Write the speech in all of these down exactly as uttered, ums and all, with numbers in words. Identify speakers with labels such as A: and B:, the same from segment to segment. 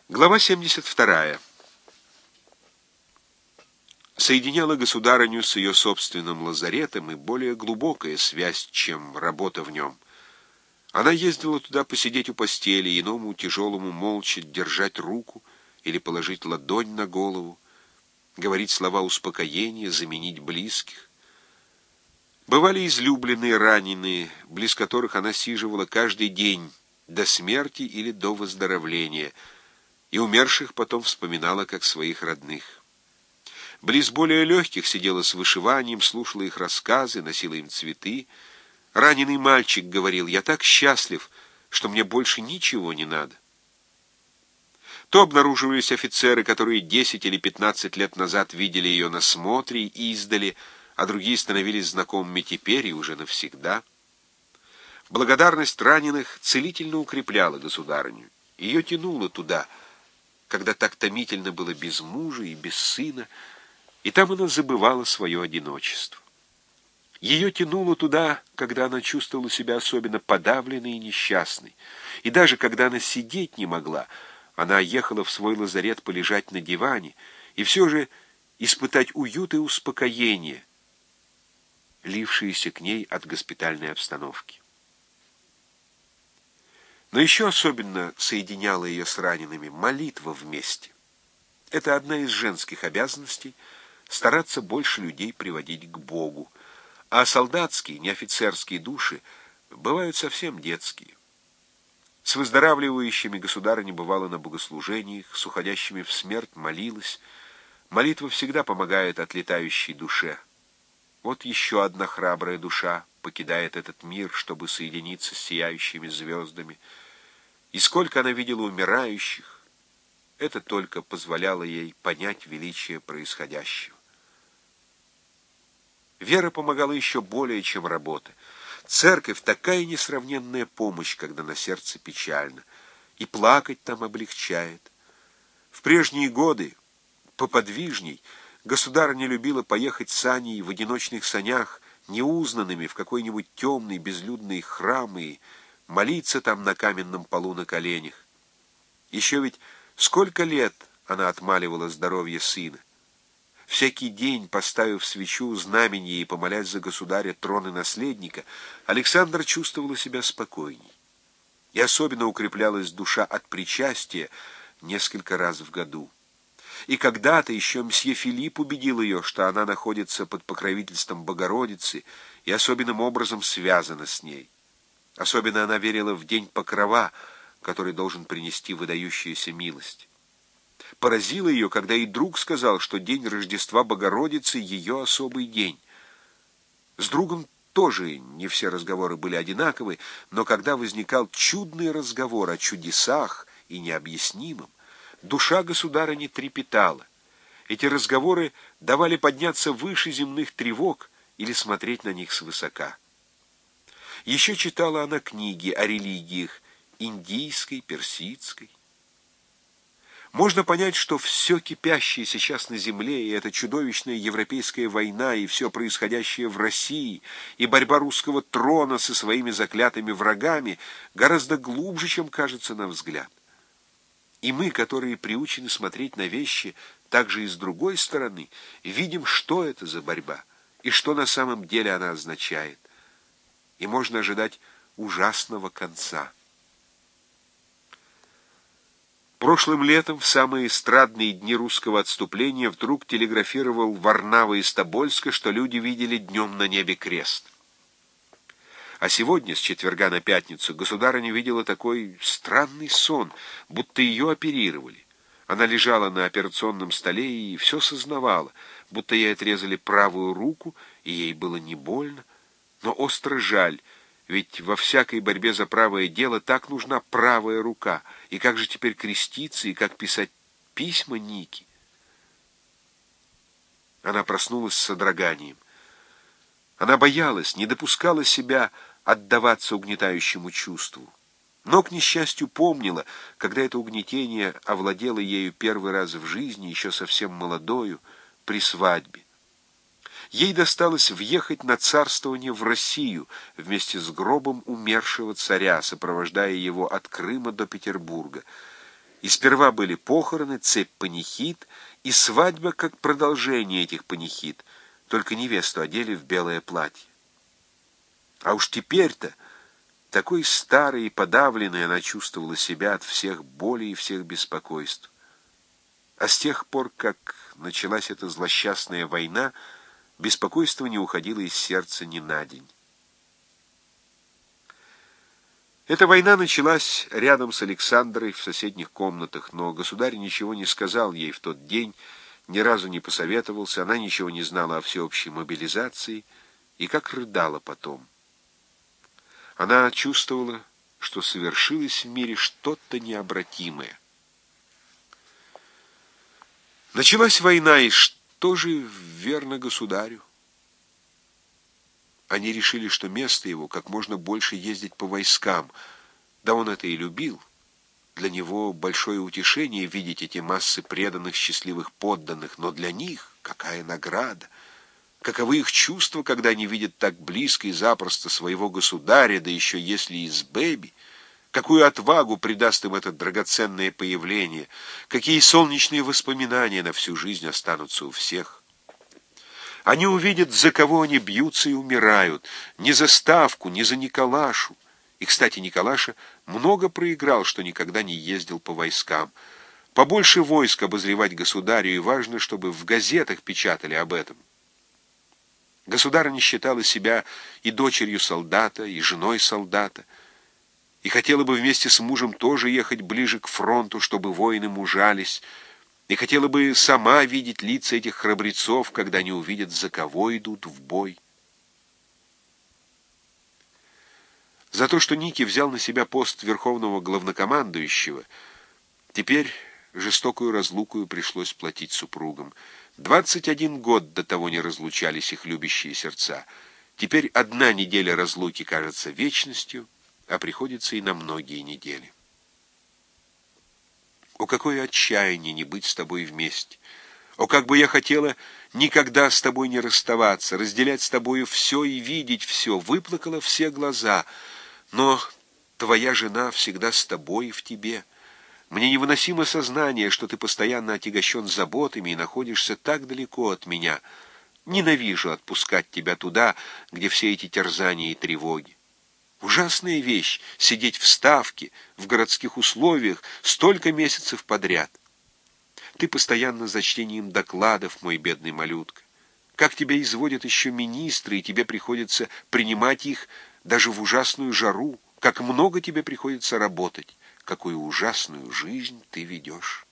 A: Глава семьдесят вторая. Соединяла государыню с ее собственным лазаретом и более глубокая связь, чем работа в нем. Она ездила туда посидеть у постели, иному тяжелому молча держать руку или положить ладонь на голову, говорить слова успокоения, заменить близких. Бывали излюбленные раненые, близ которых она сиживала каждый день, до смерти или до выздоровления, и умерших потом вспоминала как своих родных. Близ более легких сидела с вышиванием, слушала их рассказы, носила им цветы. Раненый мальчик говорил: «Я так счастлив, что мне больше ничего не надо». То обнаруживались офицеры, которые десять или пятнадцать лет назад видели ее на смотре издали, а другие становились знакомыми теперь и уже навсегда. Благодарность раненых целительно укрепляла государыню. Ее тянуло туда, когда так томительно было без мужа и без сына, и там она забывала свое одиночество. Ее тянуло туда, когда она чувствовала себя особенно подавленной и несчастной, и даже когда она сидеть не могла, она ехала в свой лазарет полежать на диване и все же испытать уют и успокоение, лившиеся к ней от госпитальной обстановки. Но еще особенно соединяла ее с ранеными молитва вместе. Это одна из женских обязанностей — стараться больше людей приводить к Богу, а солдатские, неофицерские души бывают совсем детские. С выздоравливающими государыня бывала на богослужениях, с уходящими в смерть молилась. Молитва всегда помогает отлетающей душе. Вот еще одна храбрая душа покидает этот мир, чтобы соединиться с сияющими звездами. И сколько она видела умирающих, это только позволяло ей понять величие происходящего. Вера помогала еще более, чем работа. Церковь — такая несравненная помощь, когда на сердце печально, и плакать там облегчает. В прежние годы, поподвижней, государыня любила поехать с Аней в одиночных санях, неузнанными, в какой-нибудь темный безлюдный храм и молиться там на каменном полу на коленях. Еще ведь сколько лет она отмаливала здоровье сына. Всякий день, поставив свечу, знаменье и помолясь за государя, трон и наследника, Александра чувствовала себя спокойней. И особенно укреплялась душа от причастия несколько раз в году. И когда-то еще мсье Филипп убедил ее, что она находится под покровительством Богородицы и особенным образом связана с ней. Особенно она верила в день Покрова, который должен принести выдающуюся милость. Поразило ее, когда и друг сказал, что день Рождества Богородицы — ее особый день. С другом тоже не все разговоры были одинаковы, но когда возникал чудный разговор о чудесах и необъяснимом, душа государыни трепетала. Эти разговоры давали подняться выше земных тревог или смотреть на них свысока. Еще читала она книги о религиях индийской, персидской. Можно понять, что все кипящее сейчас на земле, и эта чудовищная европейская война, и все происходящее в России, и борьба русского трона со своими заклятыми врагами гораздо глубже, чем кажется на взгляд. И мы, которые приучены смотреть на вещи также и с другой стороны, видим, что это за борьба, и что на самом деле она означает. И можно ожидать ужасного конца. Прошлым летом, в самые эстрадные дни русского отступления, вдруг телеграфировал Варнава из Тобольска, что люди видели днем на небе крест. А сегодня, с четверга на пятницу, государыня видела такой странный сон, будто ее оперировали. Она лежала на операционном столе и все сознавала, будто ей отрезали правую руку, и ей было не больно, но остро жаль, ведь во всякой борьбе за правое дело так нужна правая рука. И как же теперь креститься, и как писать письма Нике? Она проснулась с содроганием. Она боялась, не допускала себя отдаваться угнетающему чувству. Но, к несчастью, помнила, когда это угнетение овладело ею первый раз в жизни, еще совсем молодою, при свадьбе. Ей досталось въехать на царствование в Россию вместе с гробом умершего царя, сопровождая его от Крыма до Петербурга. И сперва были похороны, цепь панихид и свадьба как продолжение этих панихид, только невесту одели в белое платье. А уж теперь-то, такой старой и подавленной, она чувствовала себя от всех болей и всех беспокойств. А с тех пор, как началась эта злосчастная война, беспокойство не уходило из сердца ни на день. Эта война началась рядом с Александрой в соседних комнатах, но государь ничего не сказал ей в тот день, ни разу не посоветовался, она ничего не знала о всеобщей мобилизации и как рыдала потом. Она чувствовала, что совершилось в мире что-то необратимое. Началась война, и что же верно государю? Они решили, что место его как можно больше ездить по войскам. Да он это и любил. Для него большое утешение видеть эти массы преданных счастливых подданных, но для них какая награда! Каковы их чувства, когда они видят так близко и запросто своего государя, да еще если из Бэби? Какую отвагу придаст им это драгоценное появление? Какие солнечные воспоминания на всю жизнь останутся у всех? Они увидят, за кого они бьются и умирают. Не за Ставку, не за Николашу. И, кстати, Николаша много проиграл, что никогда не ездил по войскам. Побольше войск обозревать государю, и важно, чтобы в газетах печатали об этом. Государыня считала себя и дочерью солдата, и женой солдата, и хотела бы вместе с мужем тоже ехать ближе к фронту, чтобы воины мужались, и хотела бы сама видеть лица этих храбрецов, когда они увидят, за кого идут в бой. За то, что Ники взял на себя пост верховного главнокомандующего, теперь жестокую разлуку пришлось платить супругам. Двадцать один год до того не разлучались их любящие сердца. Теперь одна неделя разлуки кажется вечностью, а приходится и на многие недели. О, какое отчаяние не быть с тобой вместе! О, как бы я хотела никогда с тобой не расставаться, разделять с тобою все и видеть все, выплакала все глаза, но твоя жена всегда с тобой и в тебе. Мне невыносимо сознание, что ты постоянно отягощен заботами и находишься так далеко от меня. Ненавижу отпускать тебя туда, где все эти терзания и тревоги. Ужасная вещь — сидеть в Ставке, в городских условиях, столько месяцев подряд. Ты постоянно за чтением докладов, мой бедный малютка. Как тебя изводят еще министры, и тебе приходится принимать их даже в ужасную жару. Как много тебе приходится работать. Какую ужасную жизнь ты ведешь.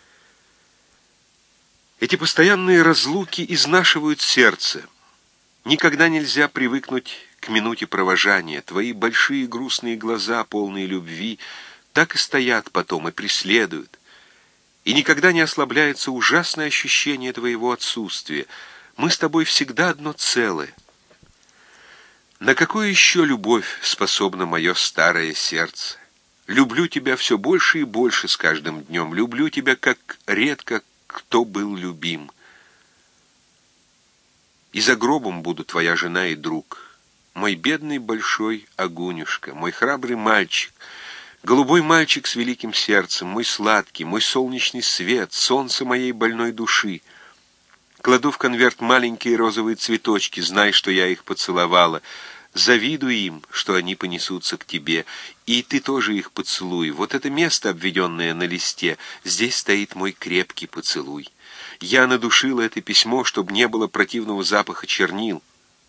A: Эти постоянные разлуки изнашивают сердце. Никогда нельзя привыкнуть к минуте провожания. Твои большие грустные глаза, полные любви, так и стоят потом и преследуют. И никогда не ослабляется ужасное ощущение твоего отсутствия. Мы с тобой всегда одно целое. На какую еще любовь способно мое старое сердце? Люблю тебя все больше и больше с каждым днем. Люблю тебя, как редко кто был любим. И за гробом буду твоя жена и друг. Мой бедный большой Агунюшка, мой храбрый мальчик, голубой мальчик с великим сердцем, мой сладкий, мой солнечный свет, солнце моей больной души. Кладу в конверт маленькие розовые цветочки, знай, что я их поцеловала. Завидуй им, что они понесутся к тебе, и ты тоже их поцелуй. Вот это место, обведенное на листе, здесь стоит мой крепкий поцелуй. Я надушила это письмо, чтобы не было противного запаха чернил.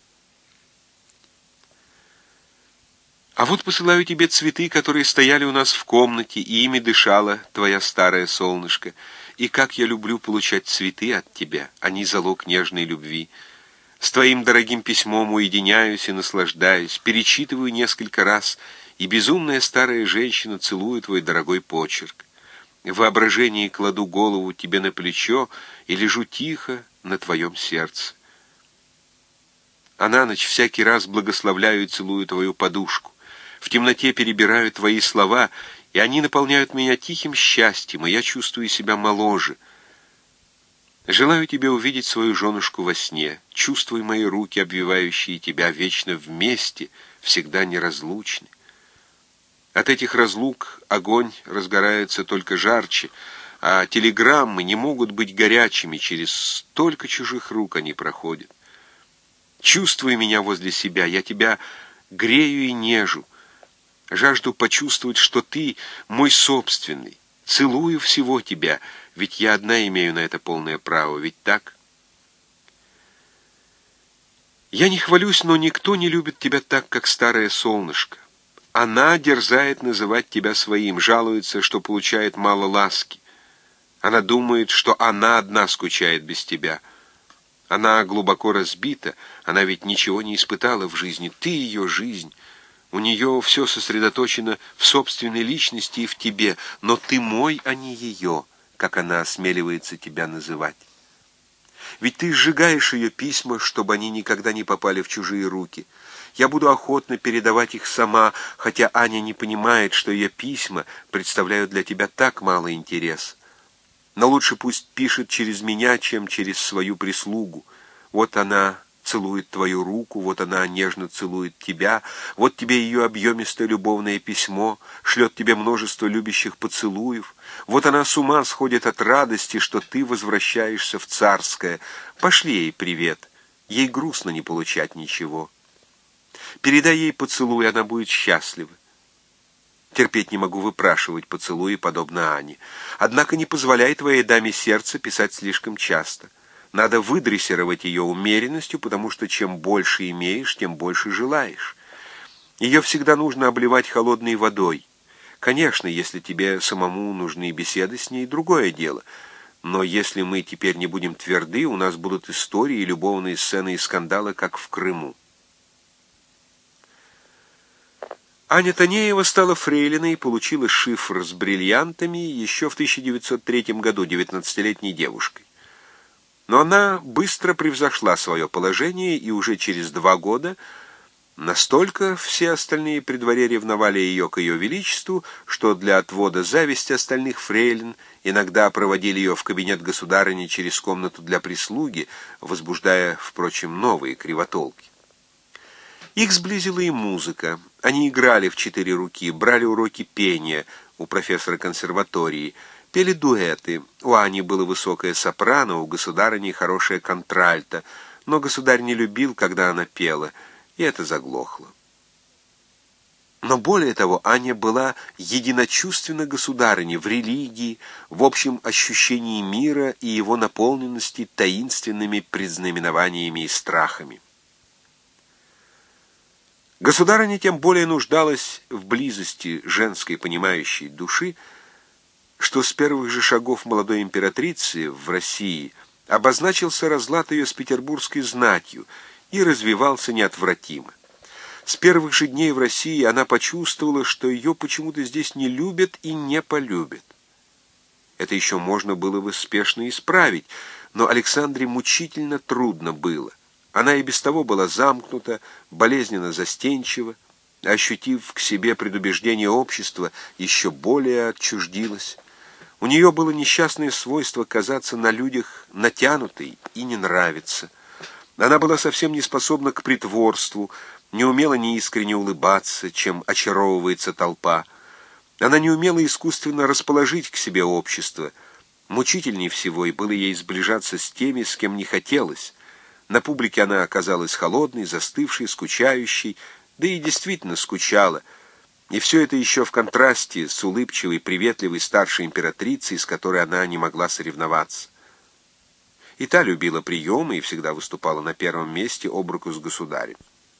A: А вот посылаю тебе цветы, которые стояли у нас в комнате, и ими дышала твоя старая солнышко. И как я люблю получать цветы от тебя, они залог нежной любви. С твоим дорогим письмом уединяюсь и наслаждаюсь, перечитываю несколько раз, и безумная старая женщина целует твой дорогой почерк. В воображении кладу голову тебе на плечо и лежу тихо на твоем сердце. А на ночь всякий раз благословляю и целую твою подушку. В темноте перебираю твои слова, и они наполняют меня тихим счастьем, и я чувствую себя моложе. Желаю тебе увидеть свою женушку во сне. Чувствуй мои руки, обвивающие тебя, вечно вместе, всегда неразлучны. От этих разлук огонь разгорается только жарче, а телеграммы не могут быть горячими, через столько чужих рук они проходят. Чувствуй меня возле себя, я тебя грею и нежу, жажду почувствовать, что ты мой собственный, целую всего тебя, ведь я одна имею на это полное право, ведь так? Я не хвалюсь, но никто не любит тебя так, как старое солнышко. Она дерзает называть тебя своим, жалуется, что получает мало ласки. Она думает, что она одна скучает без тебя. Она глубоко разбита, она ведь ничего не испытала в жизни. Ты ее жизнь. У нее все сосредоточено в собственной личности и в тебе, но ты мой, а не ее, как она осмеливается тебя называть. Ведь ты сжигаешь ее письма, чтобы они никогда не попали в чужие руки. Я буду охотно передавать их сама, хотя Аня не понимает, что ее письма представляют для тебя так мало интереса. Но лучше пусть пишет через меня, чем через свою прислугу. Вот она целует твою руку, вот она нежно целует тебя, вот тебе ее объемистое любовное письмо, шлет тебе множество любящих поцелуев, вот она с ума сходит от радости, что ты возвращаешься в Царское. Пошли ей привет, ей грустно не получать ничего. Передай ей поцелуй, она будет счастлива. Терпеть не могу выпрашивать поцелуи, подобно Ане. Однако не позволяй твоей даме сердца писать слишком часто. Надо выдрессировать ее умеренностью, потому что чем больше имеешь, тем больше желаешь. Ее всегда нужно обливать холодной водой. Конечно, если тебе самому нужны беседы с ней, другое дело. Но если мы теперь не будем тверды, у нас будут истории, любовные сцены и скандалы, как в Крыму. Аня Танеева стала фрейлиной и получила шифр с бриллиантами еще в тысяча девятьсот третьем году девятнадцатилетней девушкой. Но она быстро превзошла свое положение, и уже через два года настолько все остальные при дворе ревновали ее к ее величеству, что для отвода зависти остальных фрейлин иногда проводили ее в кабинет государыни через комнату для прислуги, возбуждая, впрочем, новые кривотолки. Их сблизила и музыка. Они играли в четыре руки, брали уроки пения у профессора консерватории, пели дуэты. У Ани было высокое сопрано, у государыни хорошая контральто, но государь не любил, когда она пела, и это заглохло. Но более того, Аня была единочувственна государыне в религии, в общем ощущении мира и его наполненности таинственными предзнаменованиями и страхами. Государыня тем более нуждалась в близости женской понимающей души, что с первых же шагов молодой императрицы в России обозначился разлад ее с петербургской знатью и развивался неотвратимо. С первых же дней в России она почувствовала, что ее почему-то здесь не любят и не полюбят. Это еще можно было бы спешно исправить, но Александре мучительно трудно было. Она и без того была замкнута, болезненно застенчива, ощутив к себе предубеждение общества, еще более отчуждилась. У нее было несчастное свойство казаться на людях натянутой и не нравиться. Она была совсем не способна к притворству, не умела неискренне улыбаться, чем очаровывается толпа. Она не умела искусственно расположить к себе общество. Мучительнее всего и было ей сближаться с теми, с кем не хотелось. На публике она оказалась холодной, застывшей, скучающей, да и действительно скучала. И все это еще в контрасте с улыбчивой, приветливой старшей императрицей, с которой она не могла соревноваться. И та любила приемы и всегда выступала на первом месте об руку с государем.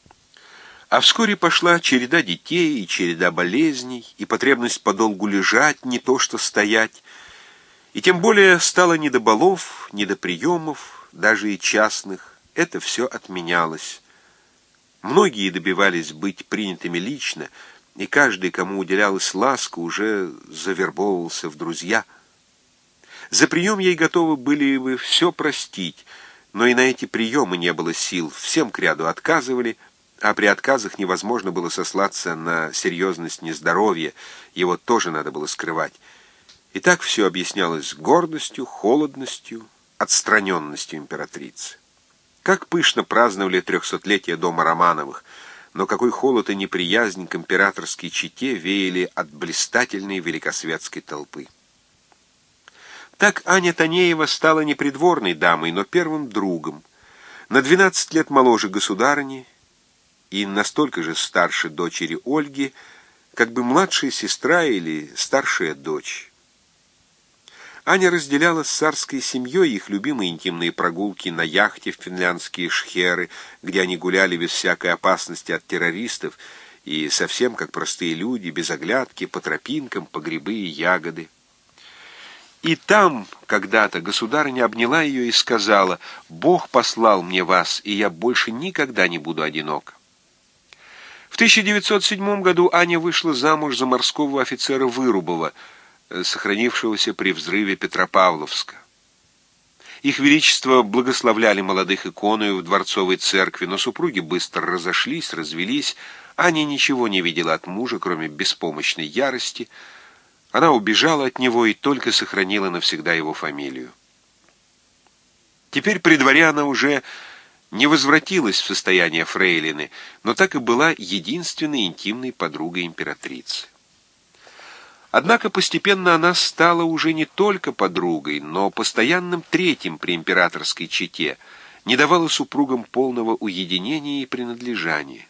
A: А вскоре пошла череда детей и череда болезней, и потребность подолгу лежать, не то что стоять. И тем более стало не до балов, не до приемов, даже и частных. Это все отменялось. Многие добивались быть принятыми лично, и каждый, кому уделялась ласка, уже завербовывался в друзья. За прием ей готовы были бы все простить, но и на эти приемы не было сил, всем кряду отказывали, а при отказах невозможно было сослаться на серьезность нездоровья, его тоже надо было скрывать. И так все объяснялось гордостью, холодностью, отстраненностью императрицы. Как пышно праздновали трехсотлетие дома Романовых. но какой холод и неприязнь к императорской чете веяли от блистательной великосветской толпы. Так Аня Танеева стала не придворной дамой, но первым другом, на двенадцать лет моложе государыни и настолько же старше дочери Ольги, как бы младшая сестра или старшая дочь. Аня разделяла с царской семьей их любимые интимные прогулки на яхте в финляндские шхеры, где они гуляли без всякой опасности от террористов и совсем как простые люди, без оглядки, по тропинкам, по грибы и ягоды. И там когда-то государыня обняла ее и сказала: «Бог послал мне вас, и я больше никогда не буду одинока». В тысяча девятьсот седьмом году Аня вышла замуж за морского офицера Вырубова, сохранившегося при взрыве Петропавловска. Их величество благословляли молодых иконою в дворцовой церкви, но супруги быстро разошлись, развелись. Аня ничего не видела от мужа, кроме беспомощной ярости. Она убежала от него и только сохранила навсегда его фамилию. Теперь при дворе она уже не возвратилась в состояние фрейлины, но так и была единственной интимной подругой императрицы. Однако постепенно она стала уже не только подругой, но постоянным третьим при императорской чете, не давала супругам полного уединения и принадлежания.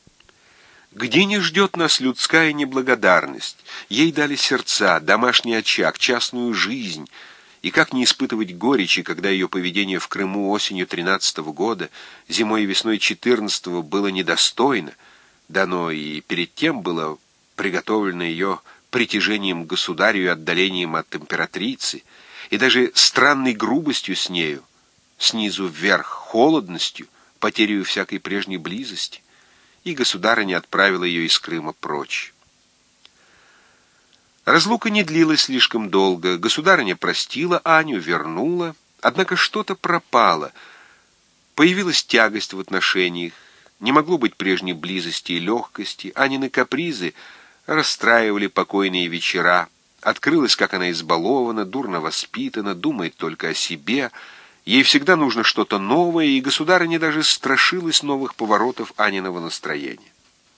A: Где не ждет нас людская неблагодарность? Ей дали сердца, домашний очаг, частную жизнь. И как не испытывать горечи, когда ее поведение в Крыму осенью тринадцатого года, зимой и весной четырнадцатого было недостойно, да оно и перед тем было приготовлено ее притяжением к государю и отдалением от императрицы, и даже странной грубостью с нею, снизу вверх холодностью, потерей всякой прежней близости, и государыня отправила ее из Крыма прочь. Разлука не длилась слишком долго. Государыня простила Аню, вернула, однако что-то пропало. Появилась тягость в отношениях, не могло быть прежней близости и легкости. Анины капризы расстраивали покойные вечера. Открылось, как она избалована, дурно воспитана, думает только о себе. Ей всегда нужно что-то новое, и государыня даже страшилась новых поворотов Аниного настроения.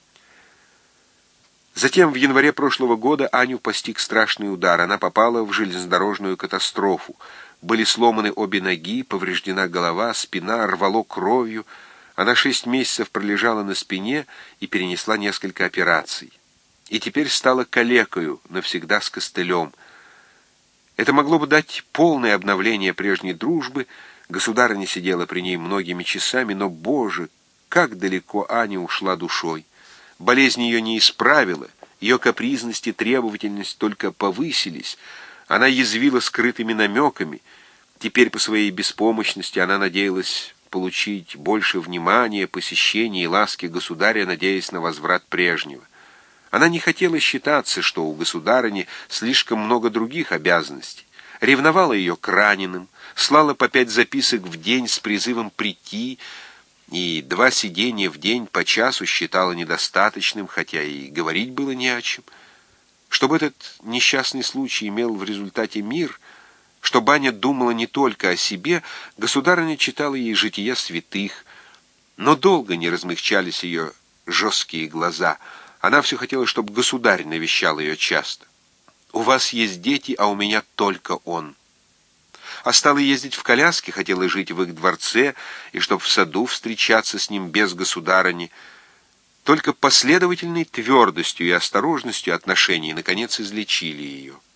A: Затем в январе прошлого года Аню постиг страшный удар. Она попала в железнодорожную катастрофу. Были сломаны обе ноги, повреждена голова, спина, рвало кровью. Она шесть месяцев пролежала на спине и перенесла несколько операций. И теперь стала калекою, навсегда с костылем. Это могло бы дать полное обновление прежней дружбы. Государыня сидела при ней многими часами, но, Боже, как далеко Аня ушла душой. Болезнь ее не исправила, ее капризность и требовательность только повысились. Она язвила скрытыми намеками. Теперь по своей беспомощности она надеялась получить больше внимания, посещения и ласки государя, надеясь на возврат прежнего. Она не хотела считаться, что у государыни слишком много других обязанностей. Ревновала ее к раненым, слала по пять записок в день с призывом прийти, и два сидения в день по часу считала недостаточным, хотя и говорить было не о чем. Чтобы этот несчастный случай имел в результате мир, чтобы Аня думала не только о себе, государыня читала ей жития святых, но долго не размягчались ее жесткие глаза. Она все хотела, чтобы государь навещал ее часто. «У вас есть дети, а у меня только он». А стала ездить в коляске, хотела жить в их дворце, и чтоб в саду встречаться с ним без государыни. Только последовательной твердостью и осторожностью отношений наконец излечили ее.